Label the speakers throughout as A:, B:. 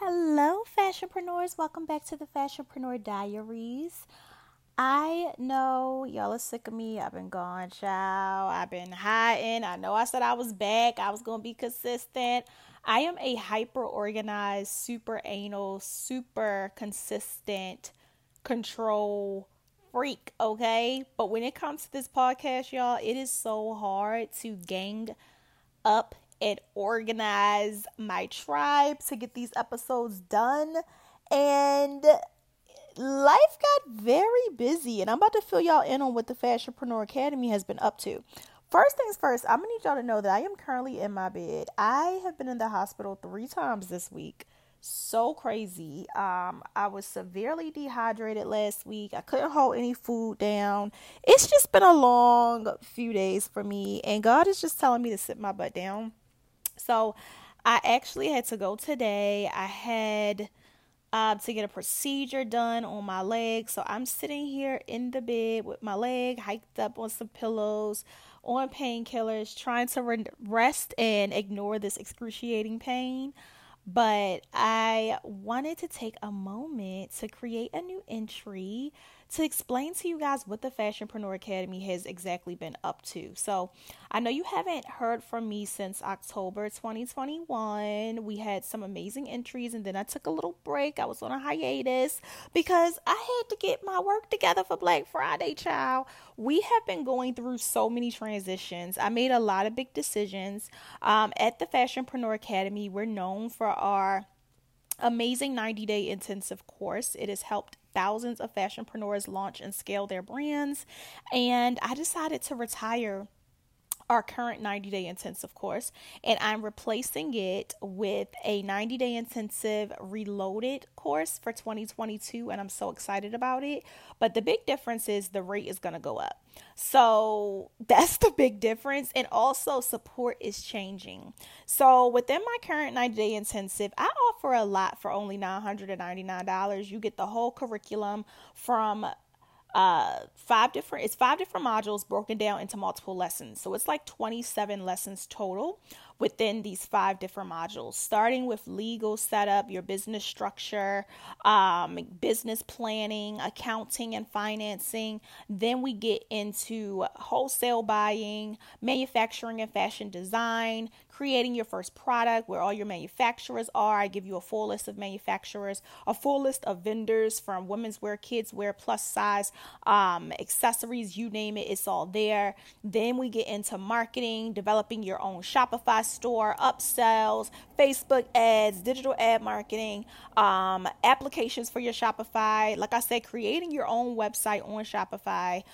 A: Hello, fashionpreneurs. Welcome back to the Fashionpreneur Diaries. I know y'all are sick of me. I've been gone, child. I've been hiding. I know I said I was back. I was going to be consistent. I am a hyper organized, super anal, super consistent control freak, okay? But when it comes to this podcast, y'all, it is so hard to gang up and organize my tribe to get these episodes done. And life got very busy. And I'm about to fill y'all in on what the Fashionpreneur Academy has been up to. First things first, I'm going to need y'all to know that I am currently in my bed. I have been in the hospital 3 times this week. So crazy. I was severely dehydrated last week. I couldn't hold any food down. It's just been a long few days for me. And God is just telling me to sit my butt down. So I actually had to go today. I had to get a procedure done on my leg. So I'm sitting here in the bed with my leg hiked up on some pillows, on painkillers, trying to rest and ignore this excruciating pain. But I wanted to take a moment to create a new entry to explain to you guys what the Fashionpreneur Academy has exactly been up to. So I know you haven't heard from me since October 2021. We had some amazing entries and then I took a little break. I was on a hiatus because I had to get my work together for Black Friday, child. We have been going through so many transitions. I made a lot of big decisions. At the Fashionpreneur Academy, we're known for our amazing 90-day intensive course. It has helped thousands of fashionpreneurs launch and scale their brands. And I decided to retire our current 90-day intensive course, and I'm replacing it with a 90-day intensive reloaded course for 2022, and I'm so excited about it. But the big difference is the rate is going to go up. So that's the big difference. And also support is changing. So within my current 90-day intensive, I offer a lot for only $999. You get the whole curriculum from five different modules broken down into multiple lessons. So it's like 27 lessons total within these 5 different modules, starting with legal setup, your business structure, business planning, accounting and financing. Then we get into wholesale buying, manufacturing and fashion design, creating your first product, where all your manufacturers are. I give you a full list of manufacturers, a full list of vendors, from women's wear, kids wear, plus size, accessories, you name it, it's all there. Then we get into marketing, developing your own Shopify store, upsells, Facebook ads, digital ad marketing, applications for your Shopify. Like I said, creating your own website on Shopify,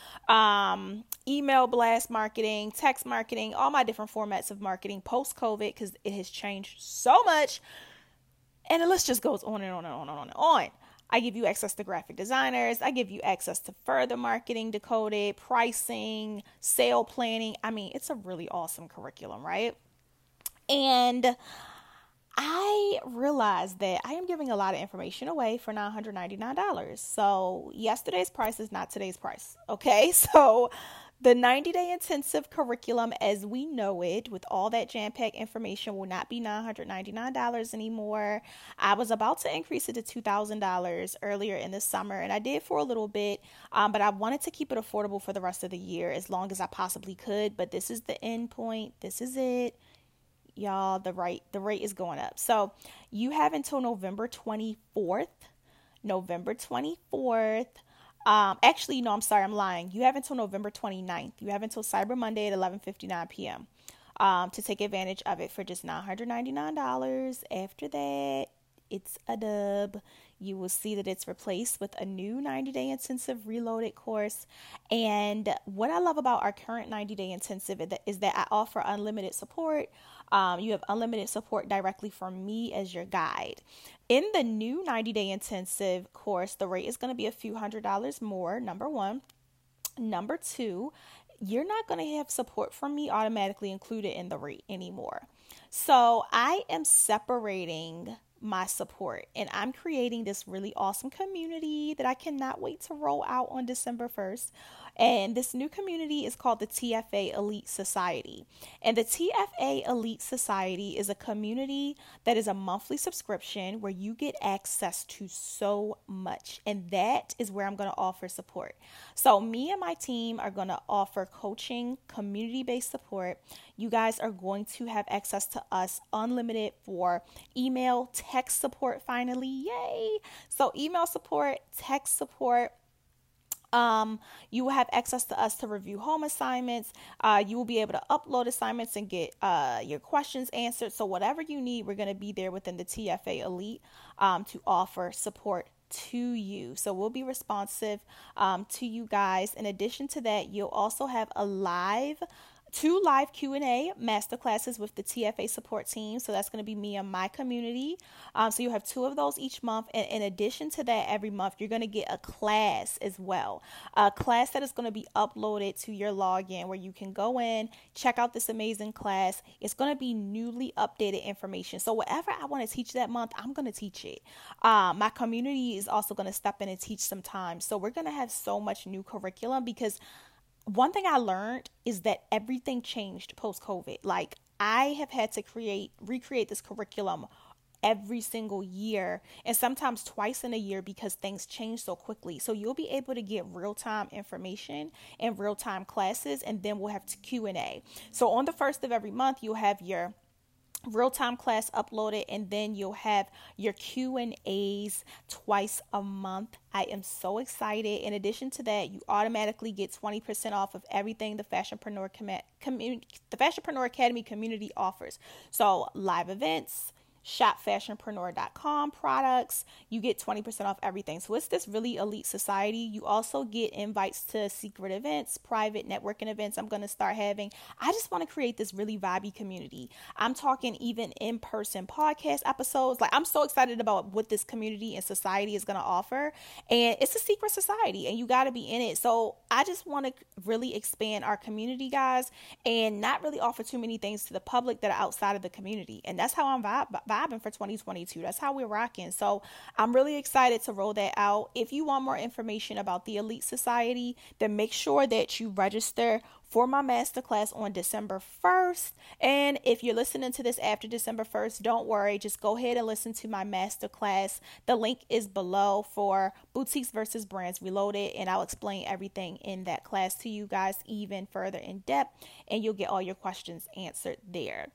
A: email blast marketing, text marketing, all my different formats of marketing post-COVID, because it has changed so much. And the list just goes on and on and on and on and on. I give you access to graphic designers. I give you access to further marketing, decoded, pricing, sale planning. I mean, it's a really awesome curriculum, right? And I realized that I am giving a lot of information away for $999. So yesterday's price is not today's price, okay? So the 90-day intensive curriculum as we know it, with all that jam-packed information, will not be $999 anymore. I was about to increase it to $2,000 earlier in the summer, and I did for a little bit, but I wanted to keep it affordable for the rest of the year as long as I possibly could. But this is the end point. This is it. Y'all, the rate is going up. So you have until November 24th. Actually, no, I'm sorry, I'm lying. You have until November 29th. You have until Cyber Monday at 11:59 p.m. To take advantage of it for just $999. After that, it's a dub. You will see that it's replaced with a new 90-day intensive reloaded course. And what I love about our current 90-day intensive is that I offer unlimited support. You have unlimited support directly from me as your guide. In the new 90-day intensive course, the rate is going to be a few $100s more, number one. Number two, you're not going to have support from me automatically included in the rate anymore. So I am separating my support, and I'm creating this really awesome community that I cannot wait to roll out on December 1st. And this new community is called the TFA Elite Society. And the TFA Elite Society is a community that is a monthly subscription where you get access to so much. And that is where I'm going to offer support. So me and my team are going to offer coaching, community-based support. You guys are going to have access to us unlimited for email, text support finally. Yay! So email support, text support. You will have access to us to review home assignments. You will be able to upload assignments and get your questions answered. So whatever you need, we're going to be there within the TFA Elite to offer support to you. So we'll be responsive to you guys. In addition to that, you'll also have two live Q&A masterclasses with the TFA support team. So that's going to be me and my community. So you have two of those each month. And in addition to that, every month, you're going to get a class as well. A class that is going to be uploaded to your login where you can go in, check out this amazing class. It's going to be newly updated information. So whatever I want to teach that month, I'm going to teach it. My community is also going to step in and teach sometimes. So we're going to have so much new curriculum because one thing I learned is that everything changed post-COVID. Like I have had to recreate this curriculum every single year and sometimes twice in a year because things change so quickly. So you'll be able to get real-time information and real-time classes, and then we'll have Q&A. So on the first of every month, you'll have your real-time class uploaded, and then you'll have your Q&As twice a month. I am so excited. In addition to that, you automatically get 20% off of everything the Fashionpreneur Academy community offers. So live events, shopfashionpreneur.com products, you get 20% off everything. So it's this really elite society. You also get invites to secret events, private networking events I'm going to start having. I just want to create this really vibey community. I'm talking even in-person podcast episodes. Like I'm so excited about what this community and society is going to offer. And it's a secret society and you got to be in it. So I just want to really expand our community, guys, and not really offer too many things to the public that are outside of the community. And that's how I'm vibing for 2022. That's how we're rocking. So I'm really excited to roll that out. If you want more information about the Elite Society, then make sure that you register for my masterclass on December 1st. And if you're listening to this after December 1st, don't worry. Just go ahead and listen to my masterclass. The link is below for Boutiques versus Brands Reloaded, and I'll explain everything in that class to you guys even further in depth, and you'll get all your questions answered there.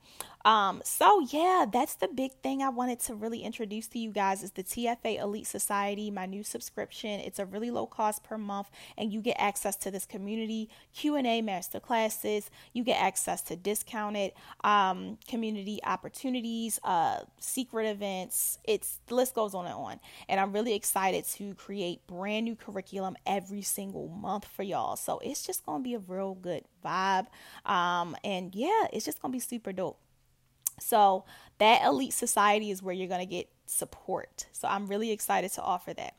A: So yeah, that's the big thing I wanted to really introduce to you guys is the TFA Elite Society, my new subscription. It's a really low cost per month, and you get access to this community Q&A masterclasses. You get access to discounted community opportunities, secret events. The list goes on and on. And I'm really excited to create brand new curriculum every single month for y'all. So it's just going to be a real good vibe. And yeah, it's just going to be super dope. So that Elite Society is where you're going to get support. So I'm really excited to offer that.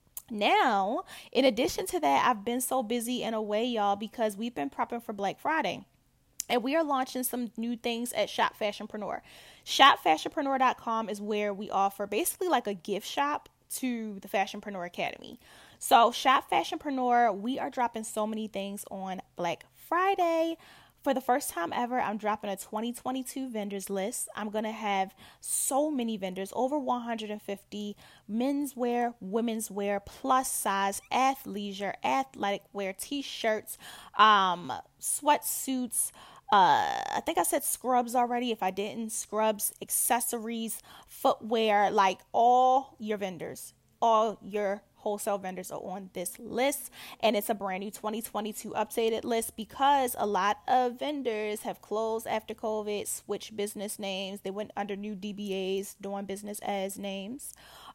A: Now, in addition to that, I've been so busy and away, y'all, because we've been prepping for Black Friday. And we are launching some new things at Shop Fashionpreneur. ShopFashionpreneur.com is where we offer basically like a gift shop to the Fashionpreneur Academy. So Shop Fashionpreneur, we are dropping so many things on Black Friday. For the first time ever, I'm dropping a 2022 vendors list. I'm going to have so many vendors, over 150 menswear, women's wear, plus size, athleisure, athletic wear, t-shirts, sweatsuits. I think I said scrubs already. If I didn't, scrubs, accessories, footwear, like all your vendors, all your wholesale vendors are on this list, and it's a brand new 2022 updated list because a lot of vendors have closed after COVID, switched business names. They went under new DBAs, doing business as names.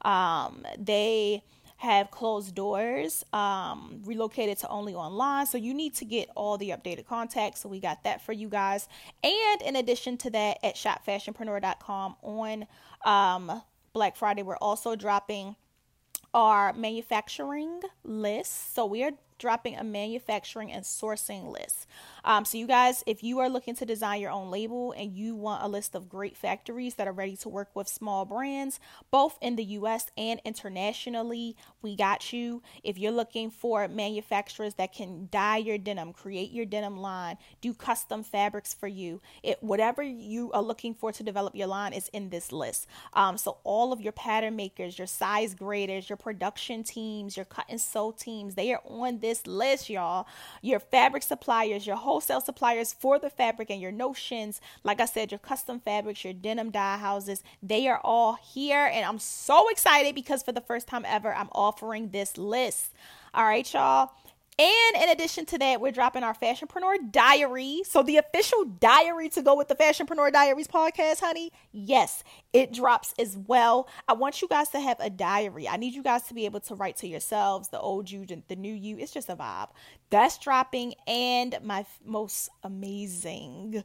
A: They have closed doors, relocated to only online. So you need to get all the updated contacts. So we got that for you guys. And in addition to that, at shopfashionpreneur.com on Black Friday, we're also dropping our manufacturing list. So we are dropping a manufacturing and sourcing list. So you guys, if you are looking to design your own label and you want a list of great factories that are ready to work with small brands, both in the US and internationally, we got you. If you're looking for manufacturers that can dye your denim, create your denim line, do custom fabrics for you, whatever you are looking for to develop your line is in this list. So all of your pattern makers, your size graders, your production teams, your cut and sew teams, they are on this list, y'all. Your fabric suppliers, your wholesale suppliers for the fabric and your notions, like I said, your custom fabrics, your denim dye houses, they are all here. And I'm so excited because for the first time ever, I'm offering this list. All right, y'all. And in addition to that, we're dropping our Fashionpreneur Diary. So the official diary to go with the Fashionpreneur Diaries podcast, honey, yes, it drops as well. I want you guys to have a diary. I need you guys to be able to write to yourselves, the old you, the new you. It's just a vibe. That's dropping. And my most amazing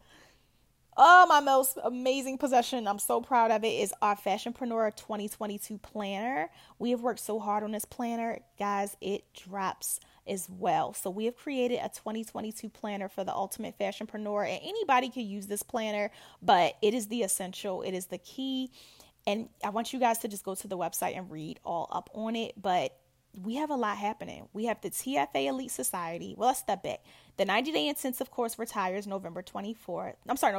A: possession, I'm so proud of it, is our Fashionpreneur 2022 planner. We have worked so hard on this planner. Guys, it drops as well. So we have created a 2022 planner for the ultimate fashionpreneur, and anybody can use this planner, but it is the essential. It is the key. And I want you guys to just go to the website and read all up on it. But we have a lot happening. We have the TFA Elite Society. Well, let's step back. The 90-day intensive course retires November 29th.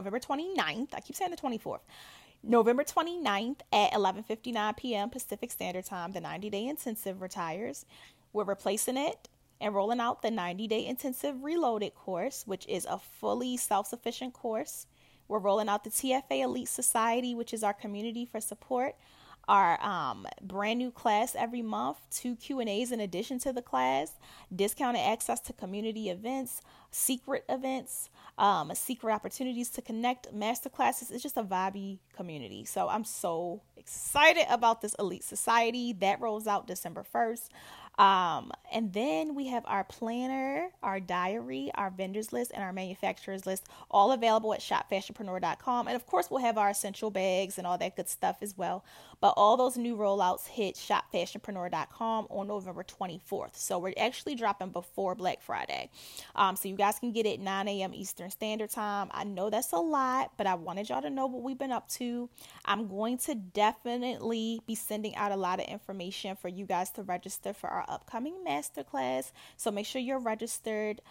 A: I keep saying the 24th. November 29th at 11:59 p.m. Pacific Standard Time. The 90-day intensive retires. We're replacing it and rolling out the 90-day intensive reloaded course, which is a fully self-sufficient course. We're rolling out the TFA Elite Society, which is our community for support. Our brand new class every month, 2 Q&As in addition to the class, discounted access to community events, secret events, secret opportunities to connect, master classes. It's just a vibey community. So I'm so excited about this Elite Society. That rolls out December 1st. And then we have our planner, our diary, our vendors list, and our manufacturers list, all available at shopfashionpreneur.com. And of course, we'll have our essential bags and all that good stuff as well. But all those new rollouts hit shopfashionpreneur.com on November 24th. So we're actually dropping before Black Friday. So you guys can get it 9 a.m. Eastern Standard Time. I know that's a lot, but I wanted y'all to know what we've been up to. I'm going to definitely be sending out a lot of information for you guys to register for our upcoming masterclass. So make sure you're registered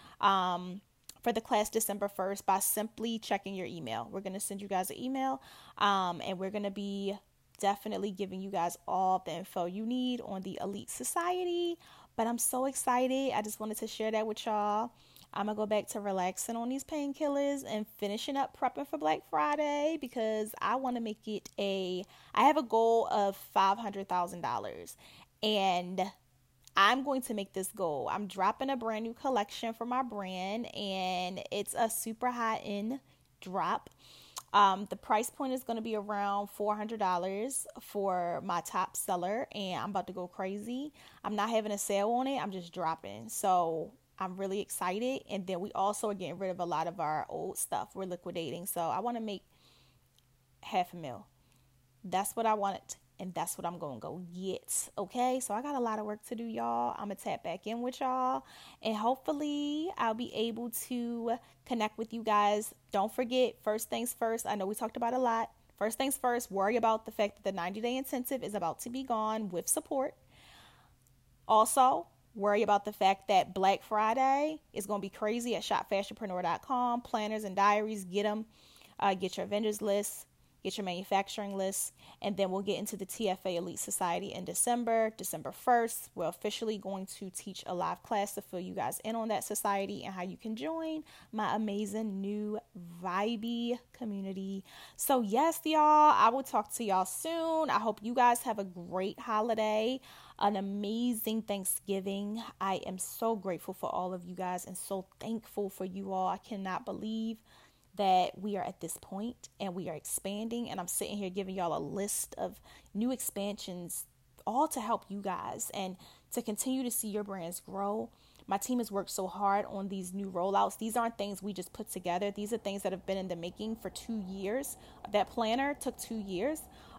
A: for the class December 1st by simply checking your email. We're going to send you guys an email, and we're going to be definitely giving you guys all the info you need on the Elite Society. But I'm so excited. I just wanted to share that with y'all. I'm going to go back to relaxing on these painkillers and finishing up prepping for Black Friday because I want to make it I have a goal of $500,000, and I'm going to make this goal. I'm dropping a brand new collection for my brand, and it's a super high-end drop. The price point is going to be around $400 for my top seller, and I'm about to go crazy. I'm not having a sale on it. I'm just dropping. So I'm really excited. And then we also are getting rid of a lot of our old stuff. We're liquidating. So I want to make $500,000. That's what I wanted. And that's what I'm going to go get. Okay. So I got a lot of work to do, y'all. I'm going to tap back in with y'all. And hopefully I'll be able to connect with you guys. Don't forget, first things first. I know we talked about a lot. First things first, worry about the fact that the 90-day intensive is about to be gone with support. Also, worry about the fact that Black Friday is going to be crazy at shopfashionpreneur.com. Planners and diaries, get them. Get your vendors list. Get your manufacturing list, and then we'll get into the TFA Elite Society in December 1st. We're officially going to teach a live class to fill you guys in on that society and how you can join my amazing new vibey community. So yes, y'all, I will talk to y'all soon. I hope you guys have a great holiday, an amazing Thanksgiving. I am so grateful for all of you guys and so thankful for you all. I cannot believe that we are at this point and we are expanding, and I'm sitting here giving y'all a list of new expansions, all to help you guys and to continue to see your brands grow. My team has worked so hard on these new rollouts. These aren't things we just put together. These are things that have been in the making for 2 years. That planner took 2 years.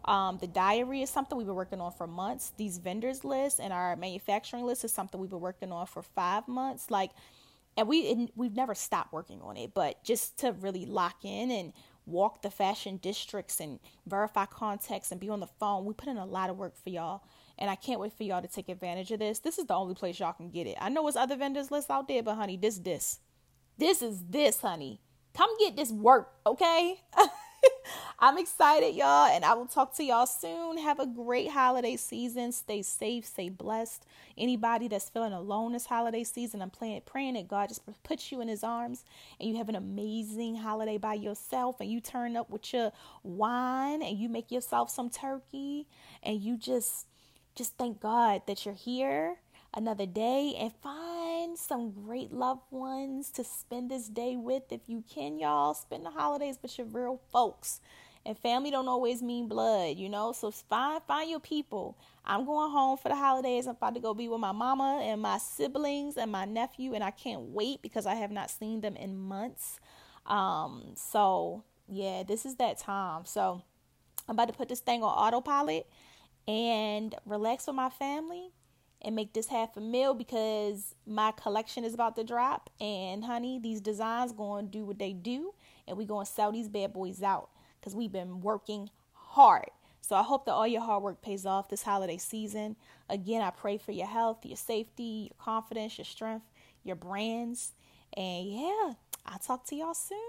A: The diary is something we've been working on for months. These vendors list and our manufacturing list is something we've been working on for 5 months. And we've never stopped working on it, but just to really lock in and walk the fashion districts and verify contacts and be on the phone, we put in a lot of work for y'all. And I can't wait for y'all to take advantage of this. This is the only place y'all can get it. I know there's other vendors lists out there, but honey, this is this, honey. Come get this work, okay? I'm excited, y'all, and I will talk to y'all soon. Have a great holiday season. Stay safe, stay blessed. Anybody that's feeling alone this holiday season, I'm praying that God just puts you in his arms and you have an amazing holiday by yourself, and you turn up with your wine and you make yourself some turkey, and you just thank God that you're here another day, and find some great loved ones to spend this day with. If you can, y'all, spend the holidays with your real folks. And family don't always mean blood, so find your people. I'm going home for the holidays. I'm about to go be with my mama and my siblings and my nephew, and I can't wait because I have not seen them in months. So yeah, this is that time. So I'm about to put this thing on autopilot and relax with my family and make this half a meal, because my collection is about to drop, and honey, these designs going to do what they do, and we going to sell these bad boys out because we've been working hard. So I hope that all your hard work pays off this holiday season. Again, I pray for your health, your safety, your confidence, your strength, your brands, and yeah, I'll talk to y'all soon.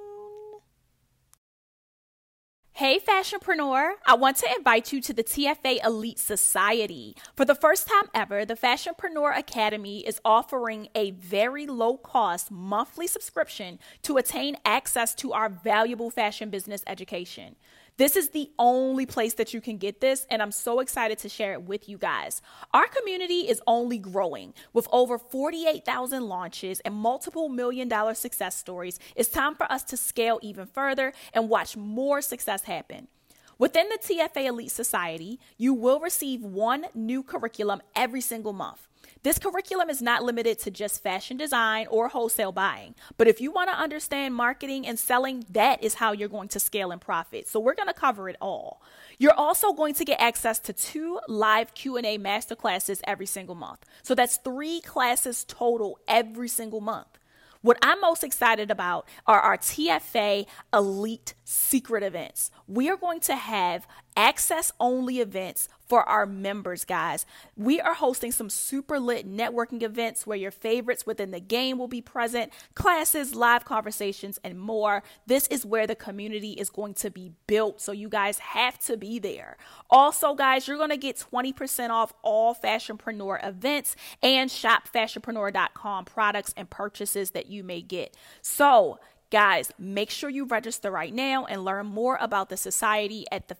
A: Hey fashionpreneur, I want to invite you to the TFA Elite Society. For the first time ever, the Fashionpreneur Academy is offering a very low cost monthly subscription to attain access to our valuable fashion business education. This is the only place that you can get this, and I'm so excited to share it with you guys. Our community is only growing. With over 48,000 launches and multiple million-dollar success stories, it's time for us to scale even further and watch more success happen. Within the TFA Elite Society, you will receive one new curriculum every single month. This curriculum is not limited to just fashion design or wholesale buying, but if you want to understand marketing and selling, that is how you're going to scale and profit. So we're going to cover it all. You're also going to get access to 2 live Q&A masterclasses every single month. So that's 3 classes total every single month. What I'm most excited about are our TFA Elite Secret events. We are going to have access-only events for our members, guys. We are hosting some super lit networking events where your favorites within the game will be present, classes, live conversations, and more. This is where the community is going to be built, so you guys have to be there. Also, guys, you're going to get 20% off all Fashionpreneur events and shop fashionpreneur.com products and purchases that you may get. So, guys, make sure you register right now and learn more about the society at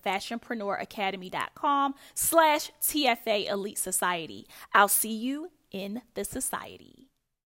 A: thefashionpreneuracademy.com/TFA Elite Society. I'll see you in the society.